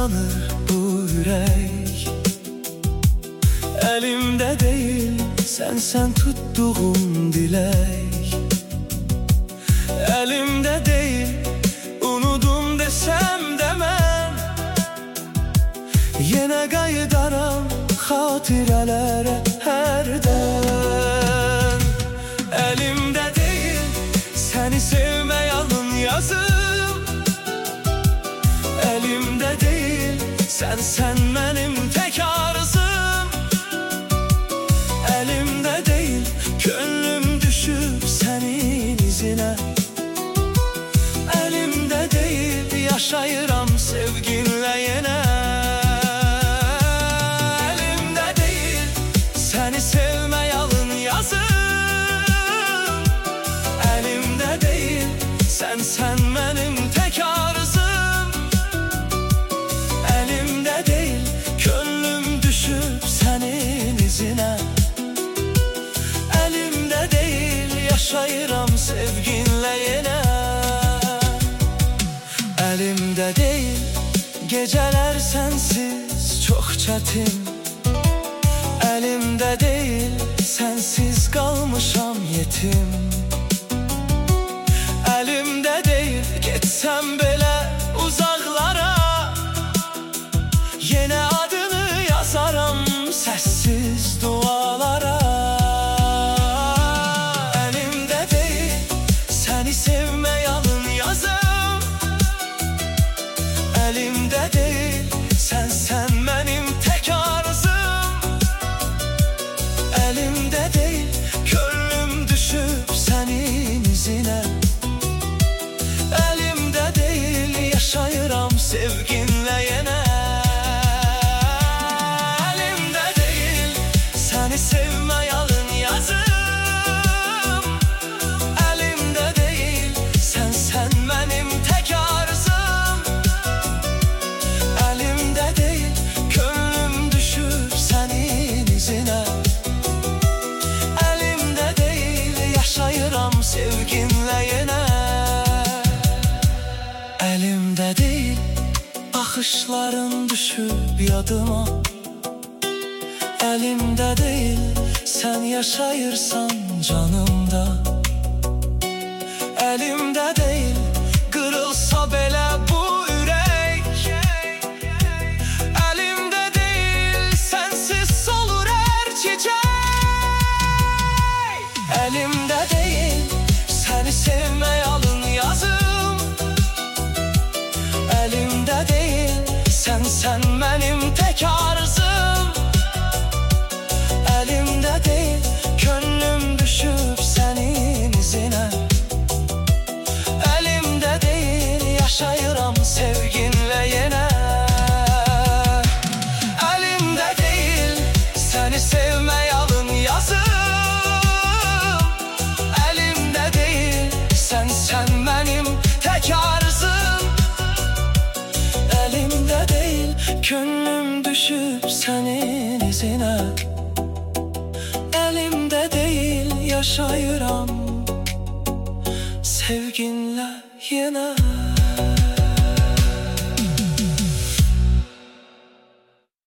yanır bu yürek. Elimde değil sen tuttuğum dilek. Elimde değil unudum desem demem. Yine qayıdaram xatirələrə hərdən. Elimde değil seni sevmək alın yazım. Elimde değil sen benim tek arzım. Elimde değil gönlüm düşüp senin izine. Elimde değil yaşayıram sevginle yine. Elimde değil seni sevmək alın yazım. Elimde değil sen benim tek arzım. Elimde değil gönlüm düşüp senin izine. Elimde değil yaşayıram sevginle yine. Elimde değil geceler sensiz çok çetin. Elimde değil sensiz kalmışam yetim. Elimde değil getsem bile uzaklara. Yine adını yazaram sessiz dualara. Elimde değil seni sevmək alın yazım. Elimde değil sen benim tek arzım. Elimde değil gönlüm düşüp senin izine. Elimde değil yaşayıram sevginle yine. Elimde değil seni sevmək alın yazım. Elimde değil sen benim tek arzım. Elimde değil gönlüm düşüp senin izine. Elimde değil yaşayıram sevginle yine. Elimde değil bakışların düşüp yadıma. Elimde değil sen yaşayırsan canımda. Elimde değil kırılsa bile bu yürek. Elimde değil sensiz solur her çiçek. Elimde değil seni sevmək alın yazım. Elimde değil sen benim tek arzım. Elimde değil gönlüm düşüp senin izine. Elimde değil yaşayıram sevginle yine. Elimde değil seni sevmək alın yazım. Elimde değil sen benim tek arzım. Elimde değil gönlüm düşüp senin izine. Elimde değil yaşayıram sevginle yine.